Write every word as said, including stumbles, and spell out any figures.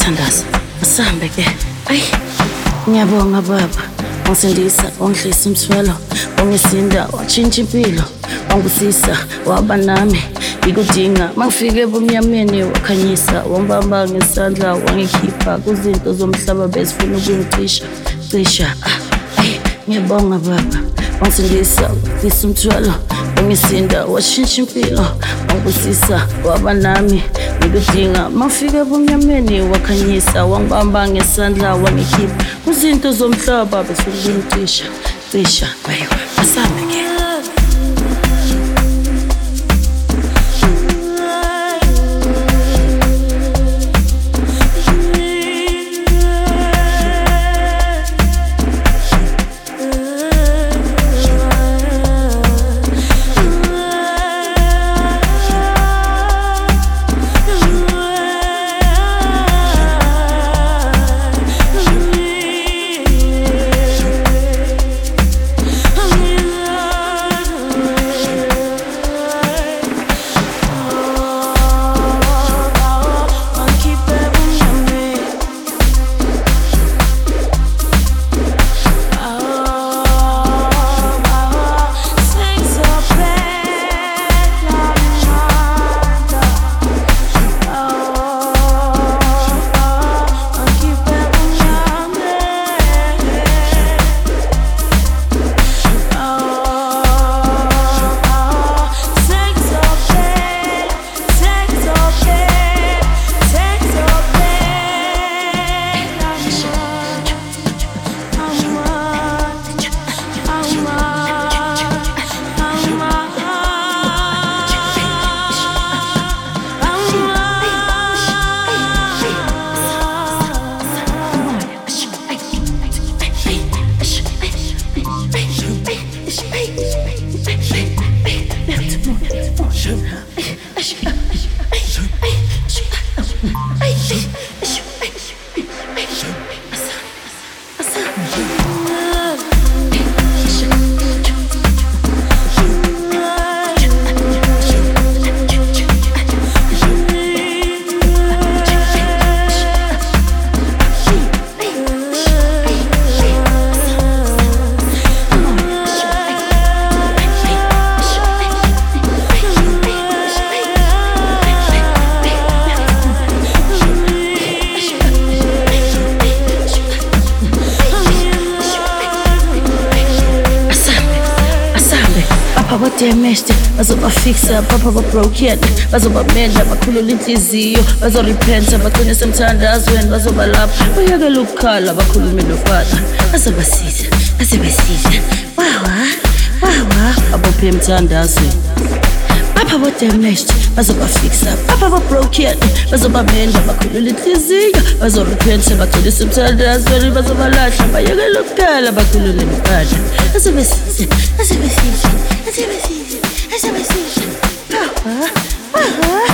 Thandaza, asambe ke. Ayi, ngiyabonga baba. Wangisindisa, wangidlisa umthwalo, wangisinda, watshintsha impilo, wangusisa, waba nami, ngikudinga. Mangifike ebumnyameni wakhanyisa, wangibamba ngesandla, wangikhipha kuzinto zomhlaba bezifuna ukungicisha, cisha. Ayi, ngiyabonga baba. Wangisindisa, wangidlisa umthwalo, wangisinda, watshintsha impilo, wangusisa, waba nami, ngikudinga. Mangifike ebumnyameni wakhanyisa, wangibamba ngesandla, wangikhipha kuzinto zomhlaba bezifuna ukungicisha, cisha. Bayo, asambe ke. Papa damaged, bazobafixa, papa babroken, bazobamenda, bakhulula inhliziyo, bazorepenta, bagcine semthandazweni, bazobalapha, bayekela ukukhala, bakhulume noFather, bazobasiza, bazobasiza, wawa, wawa, abophe emthandazweni. Papa bo damaged, bazobafixa, papa babroken, bazobamenda, bakhulula inhliziyo, bazorepenta, bagcine semthandazweni, bazobalapha, bayekela ukukhala, bakhulume noFather, bazobasiza, bazobasiza. I see, I see, I see, I see.